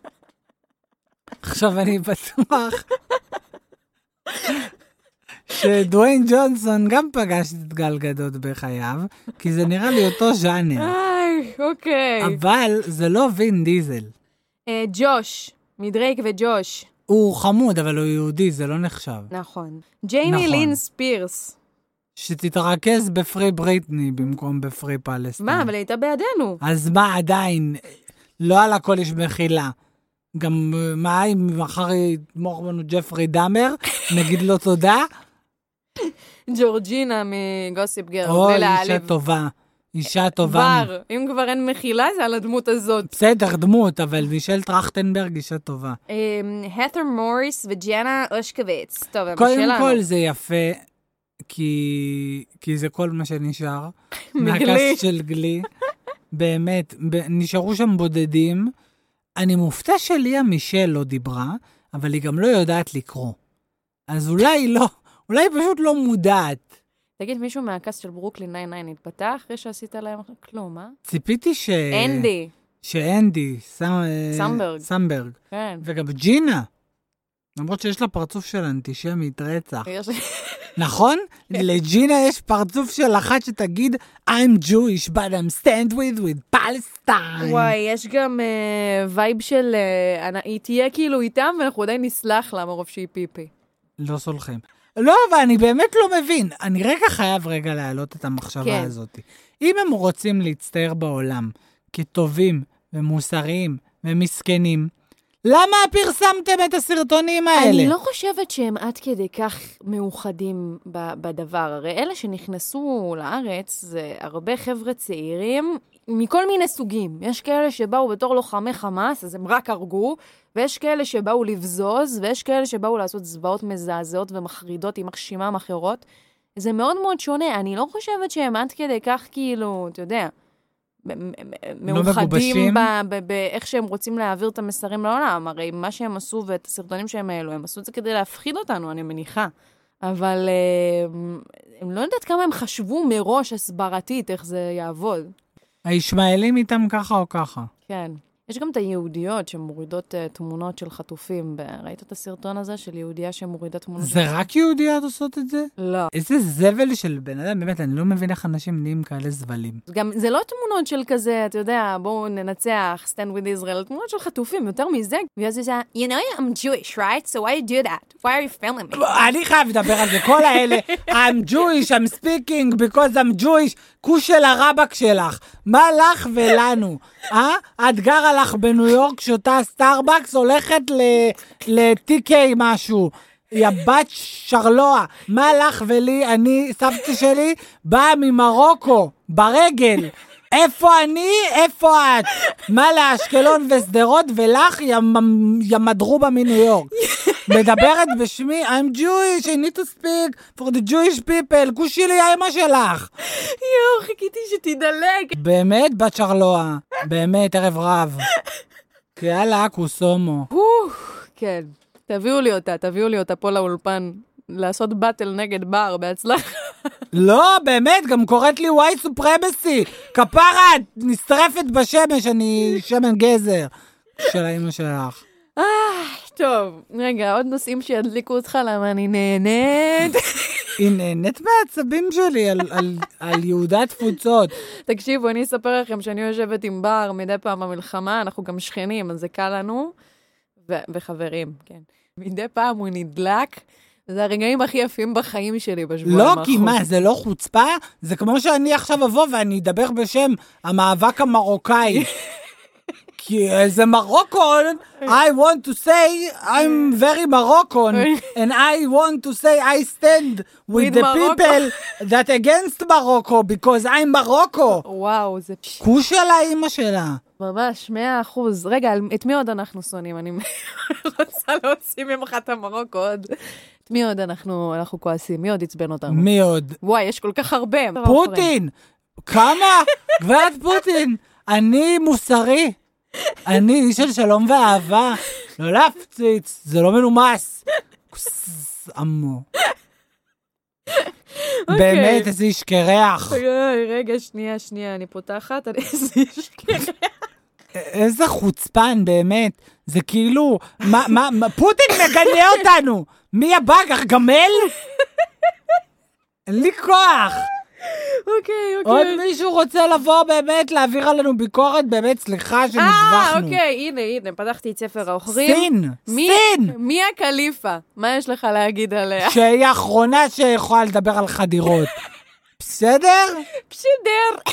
עכשיו אני בטוח שדוויין ג'ונסון גם פגש את גל גדות בחייו, כי זה נראה לי אותו ז'אנר. אוקיי. אבל זה לא וין דיזל. ג'וש, מדרייק וג'וש. הוא חמוד, אבל הוא יהודי, זה לא נחשב. נכון. ג'יימי לין ספירס. שתתרכז בפרי בריטני במקום בפרי פלסטין. מה, אבל הייתה בעדינו. אז מה עדיין? לא על הכל יש מחילה. גם מה אם מחר יתמוך בנו ג'פרי דאמר, נגיד לו תודה. ג'ורג'ינה מגוסיפ גרל. או, אישה טובה. אישה טובה. כבר, אם כבר אין מחילה, זה על הדמות הזאת. בסדר, דמות, אבל מישל טרכטנברג אישה טובה. הת'ר מוריס וג'אנה אושקוויץ. טוב, הם קודם שלנו. כל זה יפה, כי זה כל מה שנשאר. מהקאסט של גלי. באמת, נשארו שם בודדים. אני מופתע שליה מישל לא דיברה, אבל היא גם לא יודעת לקרוא. אז אולי לא, אולי היא פשוט לא מודעת. תגיד, מישהו מהקאסט של ברוקלין 99 התפתח אחרי שעשית להם כלום, אה? ציפיתי אנדי. שאנדי, סמברג. כן. וגם ג'ינה. למרות שיש לה פרצוף של אנטישמית רצח. נכון? לג'ינה יש פרצוף של אחת שתגיד, I'm Jewish, but I'm stand with Palestine. וואי, יש גם וייב של, היא תהיה כאילו איתם, ואנחנו עדיין נסלח לה מרוב שהיא פיפי. לא סולחים. לא, אבל אני באמת לא מבין. אני חייב להעלות את המחשבה הזאת. אם הם רוצים להצטער בעולם כטובים ומוסריים ומסכנים, למה פרסמתם את הסרטונים האלה? אני לא חושבת שהם עד כדי כך מאוחדים בדבר. הרי אלה שנכנסו לארץ זה הרבה חבר'ה צעירים מכל מיני סוגים. יש כאלה שבאו בתור לוחמי חמאס, אז הם רק הרגו, ויש כאלה שבאו לבזוז, ויש כאלה שבאו לעשות זוועות מזעזעות ומחרידות עם מחשימם אחרות. זה מאוד מאוד שונה. אני לא חושבת שהם עד כדי כך כאילו, אתה יודע, מאוחדים באיך שהם רוצים להעביר את המסרים לעולם. הרי מה שהם עשו ואת הסרטונים שהם העלו, הם עשו את זה כדי להפחיד אותנו, אני מניחה. אבל הם לא יודעת כמה הם חשבו מראש הסברתית איך זה יעבוד. הישמעאלים איתם ככה או ככה. כן. יש גם את היהודיות שמורידות תמונות של חטופים. ראית את הסרטון הזה של יהודיה שמורידה תמונות? זה רק יהודיות עושות את זה? לא. איזה זבל של בן אדם, באמת, אני לא מבין איך אנשים נהיים כאלה זבלים. גם זה לא תמונות של כזה, אתה יודע, בואו ננצח, stand with Israel, תמונות של חטופים, יותר מזה. ואז זה, you know I'm Jewish, right? So why do you do that? Why are you filming me? אני חייב לדבר על זה, כל האלה, I'm Jewish, I'm speaking because I'm Jewish, כוש של הרבק שלך, מה לך ולנו? את גרה לך בניו יורק, שותה סטארבקס, הולכת ל-TK משהו, יא בת שרלואה, מה לך ולי, סבתא שלי באה ממרוקו, ברגל, איפה אני? איפה את? מה לאשקלון ושדרות ולך ימדרו בה מניו יורק. מדברת בשמי, I'm Jewish, I need to speak for the Jewish people, כושי לי האמא שלך. חיכיתי שתדלג. באמת בת שרלואה, באמת ערב רב. יאללה, קוסומו. כן, תביאו לי אותה פה לאולפן, לעשות באטל נגד בר, בהצלחה. לא, באמת, גם קוראת לי white supremacy. כפרה, נשרפת בשמש, אני שמן גזר של האמא שלך. טוב, רגע, עוד נושאים שידליקו אותך, למה אני נהנית? היא נהנית מהעצבים שלי על יהודת תפוצות. תקשיבו, אני אספר לכם שאני יושבת עם בר מדי פעם במלחמה, אנחנו גם שכנים, אז זה קל לנו, וחברים, כן. מדי פעם הוא נדלק, זה הרגעים הכי יפים בחיים שלי בשבועיים האחרונים. לא, כי מה, זה לא חוצפה? זה כמו שאני עכשיו אבוא ואני אדבר בשם המאבק המרוקאי. כי זה מרוקון, I want to say I'm very Moroccan, and I want to say I stand with the people that against Morocco, because I'm Morocco. וואו, זה כוש על האמא שלה. ממש, 100%. רגע, את מי עוד אנחנו שונאים? אני רוצה להוציא ממך את המרוקו עוד. את מי עוד אנחנו כועסים? מי עוד יצבן אותנו? מי עוד? וואי, יש כל כך הרבה. פוטין! כמה? גברת פוטין, אני מוסרי. אני איש של שלום ואהבה. לא להפציץ, זה לא מנומס. אמו. באמת, איזה איש קרח. רגע, שנייה, אני פותחת, איזה איש קרח. איזה חוצפן, באמת. זה כאילו, פוטין מגנה אותנו. מי הבא, גמל? אין לי כוח. אוקיי. עוד מישהו רוצה לבוא באמת, להעביר עלינו ביקורת, באמת, סליחה שנדווחנו. אוקיי, הנה, פתחתי את ספר האוכרים. סין! מי הקליפה? מה יש לך להגיד עליה? שהיא האחרונה שיכולה לדבר על חדירות. בסדר? בסדר.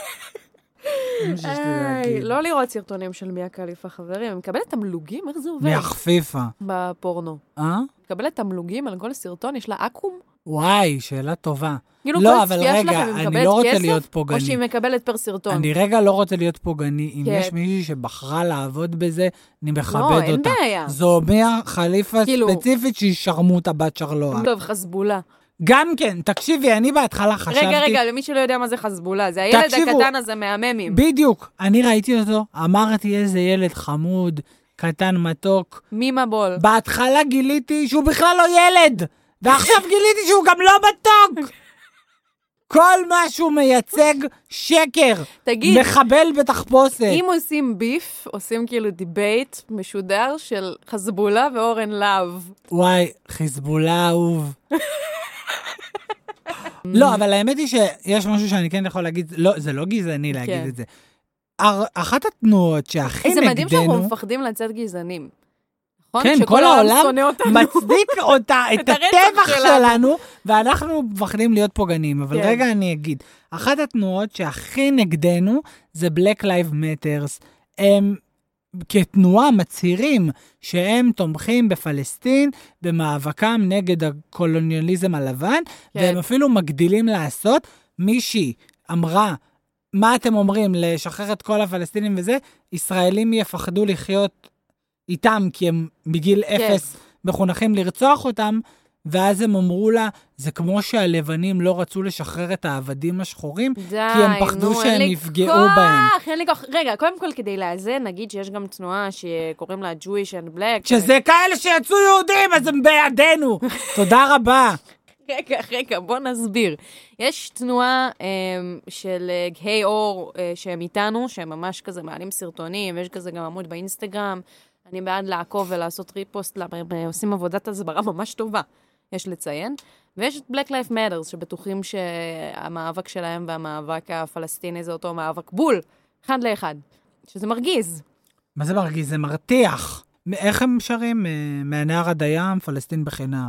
לא לראות סרטונים של מי הקליפה, חברים. היא מקבלת תמלוגים? איך זה עובד? מהחפיפה. בפורנו. מקבלת תמלוגים על כל סרטון? יש לה אקום? וואי, שאלה טובה. לא, אבל רגע, אני לא רוצה להיות פוגעני. או שהיא מקבלת פר סרטון. אני רגע לא רוצה להיות פוגעני. אם יש מישהי שבחרה לעבוד בזה, אני מכבד אותה. לא, אין בעיה. זו חליפה ספציפית שהיא שרמוטה בת שרלואה. טוב, חזבולה. גם כן, תקשיבי, אני בהתחלה חשבתי... רגע, למי שלא יודע מה זה חזבולה, זה הילד הקטן הזה מהממים. בדיוק, אני ראיתי אותו, אמרתי איזה ילד חמוד, קטן מתוק. מי מבול? בהתחלה גיליתי שהוא בכלל לא ילד, ועכשיו גיליתי שהוא גם לא מתוק. כל מה שהוא מייצג שקר. תגיד, מחבל בתחפושת. אם עושים ביף, עושים כאילו דיבייט משודר של חזבולה ואורן להב. וואי, חזבולה אהוב. לא, אבל האמת היא שיש משהו שאני כן יכול להגיד, לא, זה לא גזעני להגיד את זה. אחת התנועות שהכי נגדנו... זה מדהים שאנחנו מפחדים לצאת גזענים. כן, כל העולם מצדיק אותה, את הטבח שלנו, ואנחנו מפחדים להיות פוגענים. אבל רגע אני אגיד, אחת התנועות שהכי נגדנו זה Black Lives Matters. הם כתנועה מצהירים שהם תומכים בפלסטין, במאבקם נגד הקולוניאליזם הלבן, והם אפילו מגדילים לעשות. מישהי אמרה, מה אתם אומרים, לשחרר את כל הפלסטינים וזה? ישראלים יפחדו לחיות איתם, כי הם בגיל 0 מחונכים לרצוח אותם, ואז הם אמרו לה, זה כמו שהלבנים לא רצו לשחרר את העבדים השחורים, כי הם פחדו שהם יפגעו בהם. אין לי כוח. רגע, קודם כל כדי לאזן, נגיד שיש גם תנועה שקוראים לה Jewish and Black. שזה כאלה שיצאו יהודים, אז הם בידינו. תודה רבה. רגע, בוא נסביר. יש תנועה של גהי אור שהם איתנו, שהם ממש כזה מעלים סרטונים, ויש כזה גם עמוד באינסטגרם. אני בעד לעקוב ולעשות ריפוסט, הם עושים עבודת הסברה ממש טובה, יש לציין. ויש את Black Lives Matter, שבטוחים שהמאבק שלהם והמאבק הפלסטיני זה אותו מאבק בול, אחד לאחד, שזה מרגיז. מה זה מרגיז? זה מרתיח. איך הם שרים? מהנהר עד הים, פלסטין בחינם.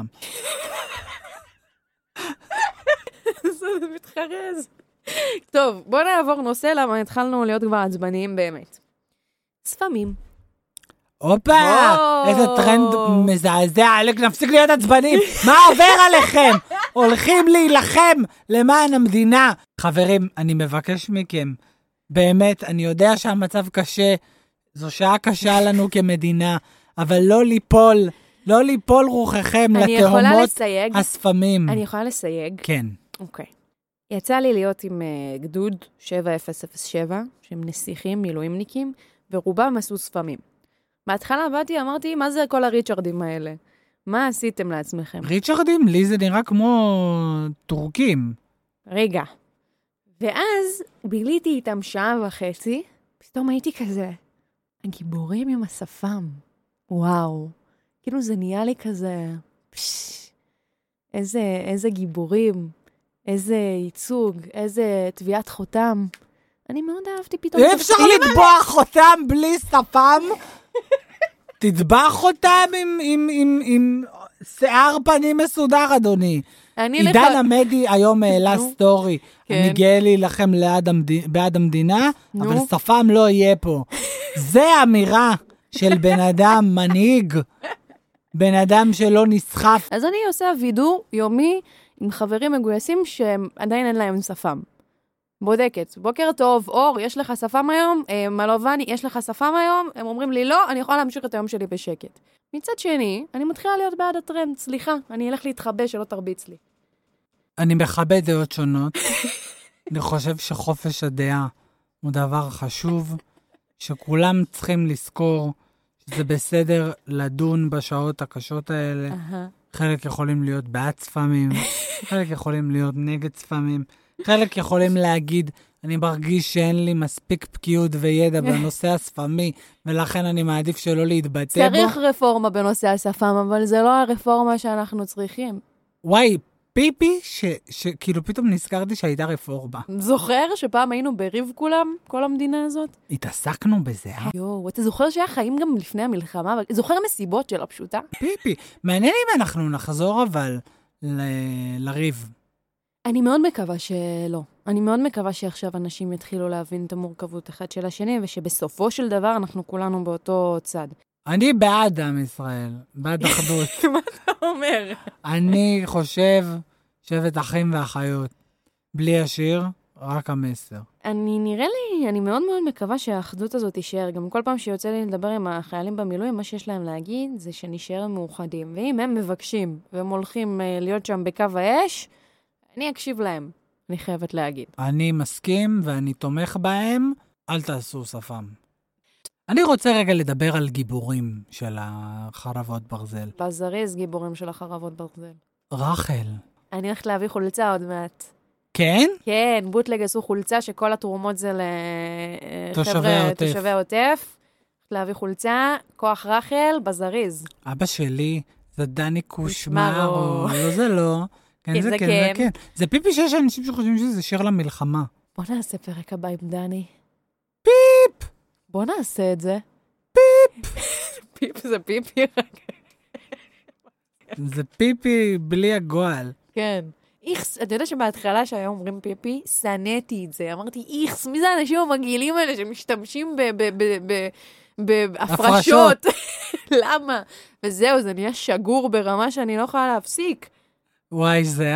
זה מתחרז. טוב, בוא נעבור נושא, למה התחלנו להיות כבר עצבניים באמת. ספמים. אופה, איזה טרנד מזעזע, נפסיק להיות עצבנים. מה עובר עליכם? הולכים להילחם למען המדינה. חברים, אני מבקש מכם, באמת, אני יודע שהמצב קשה, זו שעה קשה לנו כמדינה, אבל לא ליפול רוחכם לתהומות הספמים. אני יכולה לסייג? כן. אוקיי. יצא לי להיות עם גדוד 7007, שהם נסיכים, מילואימניקים, ורובם עשו ספמים. בהתחלה באתי, אמרתי, מה זה כל הריצ'רדים האלה? מה עשיתם לעצמכם? ריצ'רדים? לי זה נראה כמו טורקים. רגע. ואז ביליתי איתם 1.5 שעה, פתאום הייתי כזה, הגיבורים עם השפם. וואו. כאילו זה נהיה לי כזה, איזה גיבורים, איזה ייצוג, איזה טביעת חותם. אני מאוד אהבתי פתאום. אפשר לטבוע חותם בלי שפם? תטבח אותם עם שיער פנים מסודר, אדוני. עידן עמדי היום העלה סטורי. אני גאה להילחם בעד המדינה, אבל שפם לא יהיה פה. זה אמירה של בן אדם מנהיג, בן אדם שלא נסחף. אז אני עושה וידור יומי עם חברים מגויסים שעדיין אין להם שפם. בודקת, בוקר טוב, אור, יש לך שפם היום? מלובני, יש לך שפם היום? הם אומרים לי, לא, אני יכולה להמשיך את היום שלי בשקט. מצד שני, אני מתחילה להיות בעד הטרנד, סליחה, אני אלך להתחבא שלא תרביץ לי. אני מכבד דעות שונות. אני חושב שחופש הדעה הוא דבר חשוב, שכולם צריכים לזכור שזה בסדר לדון בשעות הקשות האלה. חלק יכולים להיות בעד צפמים, חלק יכולים להיות נגד צפמים, חלק יכולים להגיד, אני מרגיש שאין לי מספיק בקיאות וידע בנושא השפמי, ולכן אני מעדיף שלא להתבטא בו. צריך רפורמה בנושא השפם, אבל זה לא הרפורמה שאנחנו צריכים. וואי, פיפי, שכאילו פתאום נזכרתי שהייתה רפורמה. זוכר שפעם היינו בריב כולם, כל המדינה הזאת? התעסקנו בזה. יואו, אתה זוכר שהיה חיים גם לפני המלחמה? זוכר המסיבות שלה פשוטה? פיפי, מעניין אם אנחנו נחזור אבל לריב. אני מאוד מקווה שלא. אני מאוד מקווה שעכשיו אנשים יתחילו להבין את המורכבות אחד של השני, ושבסופו של דבר אנחנו כולנו באותו צד. אני בעד עם ישראל, בעד אחדות. מה אתה אומר? אני חושב שבט אחים ואחיות. בלי השיר, רק המסר. אני מאוד מאוד מקווה שהאחדות הזאת תישאר. גם כל פעם שיוצא לי לדבר עם החיילים במילואים, מה שיש להם להגיד זה שנשאר מאוחדים. ואם הם מבקשים והם הולכים להיות שם בקו האש, אני אקשיב להם, אני חייבת להגיד. אני מסכים ואני תומך בהם, אל תעשו שפם. אני רוצה רגע לדבר על גיבורים של החרבות ברזל. בזריז גיבורים של החרבות ברזל. רחל. אני הולכת להביא חולצה עוד מעט. כן? כן, בוטלג עשו חולצה שכל התרומות זה תושבי עוטף. להביא חולצה, כוח רחל, בזריז. אבא שלי זה דני קושמרו. לא, זה לא. כן, זה כן. זה פיפי שיש אנשים שחושבים שזה שיר למלחמה. בוא נעשה פרק הבא עם דני. פיפ! בוא נעשה את זה. פיפ! פיפ זה פיפי רק. זה פיפי בלי הגועל. כן. איכס, אתה יודע שבהתחלה שהיום אומרים פיפי, סנאתי את זה. אמרתי, איכס, מי זה האנשים המגעילים האלה שמשתמשים בהפרשות? למה? וזהו, זה נהיה שגור ברמה שאני לא יכולה להפסיק. וואי, זה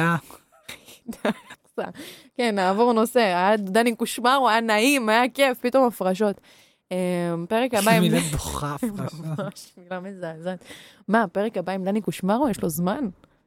כן, נעבור נושא. היה דני קושמרו, היה נעים, היה כיף, פתאום הפרשות. פרק הבא עם... מילה דוחף. ממש מילה מזעזעת. מה, פרק הבא עם דני קושמרו, יש לו זמן?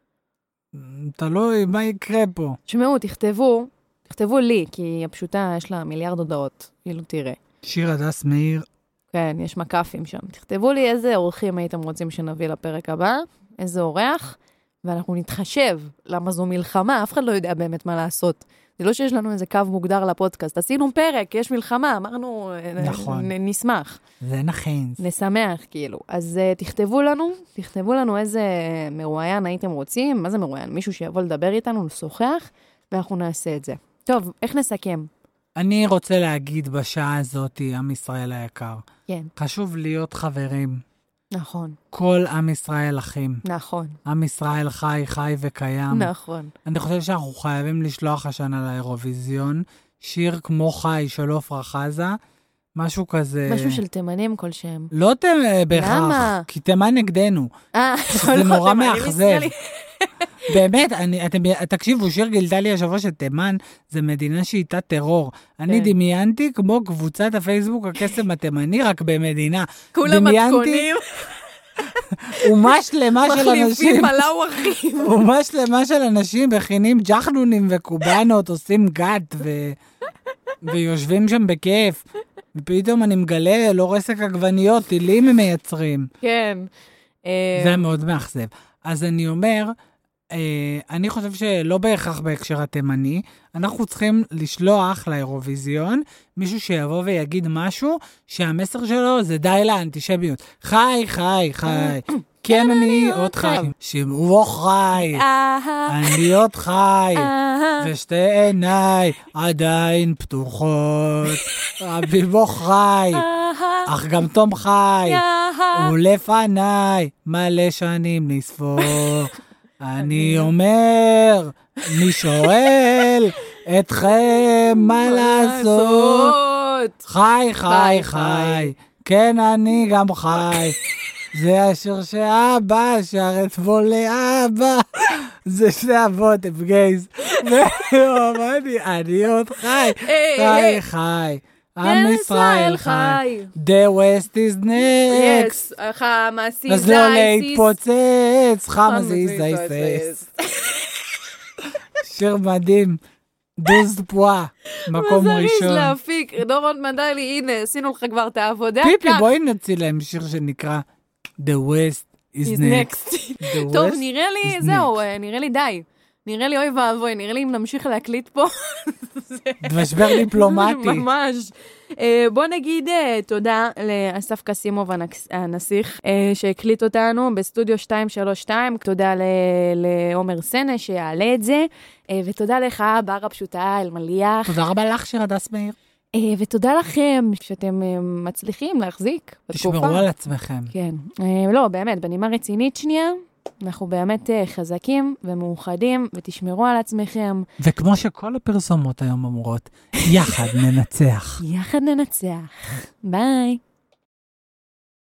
תלוי, מה יקרה פה? תשמעו, תכתבו לי, כי הפשוטה יש לה מיליארד הודעות. כאילו, תראה. שיר הדס מאיר. כן, יש מקפים שם. תכתבו לי איזה אורחים הייתם רוצים שנביא לפרק הבא, איזה אורח, ואנחנו נתחשב, למה זו מלחמה, אף אחד לא יודע באמת מה לעשות. זה לא שיש לנו איזה קו מוגדר לפודקאסט. עשינו פרק, יש מלחמה, אמרנו, נכון. נשמח. זה נכון. נשמח, כאילו. אז תכתבו לנו איזה מרואיין הייתם רוצים, מה זה מרואיין? מישהו שיבוא לדבר איתנו, לשוחח, ואנחנו נעשה את זה. טוב, איך נסכם? אני רוצה להגיד בשעה הזאת, עם ישראל היקר. כן. חשוב להיות חברים. נכון. כל עם ישראל אחים. נכון. עם ישראל חי וקיים. נכון. אני חושב שאנחנו חייבים לשלוח השנה לאירוויזיון, שיר כמו חי של עופרה חזה, משהו כזה... משהו של תימנים כלשהם. לא בהכרח. למה? כי תימן נגדנו. זה נורא מאכזב. באמת, תקשיבו, שיר גילתה לי השבוע שתימן, זה מדינה שאיתה טרור. אני דמיינתי כמו קבוצת הפייסבוק הקסם התימני, רק במדינה. כולם מתכונים. אומה שלמה של אנשים. מחליפים מלאווחים. אומה שלמה של אנשים מכינים ג'חנונים וקובנות, עושים גת ויושבים שם בכיף. ופתאום אני מגלה, לא רסק עגבניות, טילים הם מייצרים. כן. זה מאוד מאכזב. אז אני אומר, אני חושב שלא בהכרח בהקשר התימני, אנחנו צריכים לשלוח לאירוויזיון מישהו שיבוא ויגיד משהו שהמסר שלו זה די לאנטישמיות. חי, חי, חי. כן, אני עוד חי. שמעו חי. אני עוד חי. ושתי עיניי עדיין פתוחות. אביבו חי. אך גם תום חי. ולפניי מלא שנים לספור. אני אומר, מי שואל אתכם מה לעשות? חי, חי, חי. כן, אני גם חי. זה השיר שאבא שר אתמול לאבא. זה שני אבות, הם גייז. אני עוד חי. חי, חי. עם ישראל חי. The West is next. חמאס is אז לא להתפוצץ. חמאס is ISIS. שיר מדהים. דוז פואה. מקום ראשון. מזריז להפיק. דורון מדלי, הנה, עשינו לך כבר את העבודה. פיפי, בואי נוציא להם שיר שנקרא The West is next. טוב, נראה לי, זהו, נראה לי די. נראה לי אוי ואבוי, נראה לי אם נמשיך להקליט פה. משבר דיפלומטי. ממש. בוא נגיד תודה לאסף קסימוב הנסיך שהקליט אותנו בסטודיו 232, תודה לעומר סנה שיעלה את זה, ותודה לך בר הפשוטה אלמליח. תודה רבה לך שיר הדס מאיר. ותודה לכם שאתם מצליחים להחזיק בתקופה. תשמרו על עצמכם. כן. לא, באמת, בנימה רצינית שנייה, אנחנו באמת חזקים ומאוחדים, ותשמרו על עצמכם. וכמו שכל הפרסומות היום אומרות, יחד ננצח. יחד ננצח. ביי.